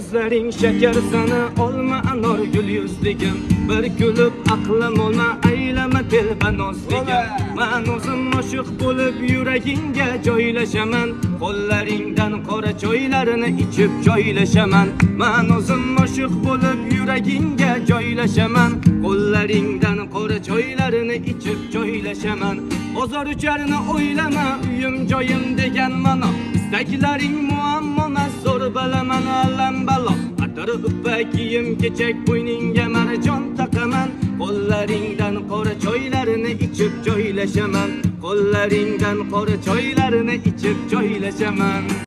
ko'zlaring shakar sana olma anor gul yuzligim bir kulib aqlim olma aylama telbanozligim men o'zim oshiq bo'lib yuragingga joylashaman qo'llaringdan qora choylarini ichib joylashaman men o'zim oshiq bo'lib yuragingga joylashaman qo'llaringdan qora choylarini ichib joylashaman bozor ucharini o'ylama uyim joyim degan ma'no istaklaring muammomas zo'r bilaman alam balo atir uppa kiyim kechak bo'yningga marjon taqaman qo'llaringdan qora choylarini ichib joylashaman qo'llaringdan qora choylarini ichib joylashaman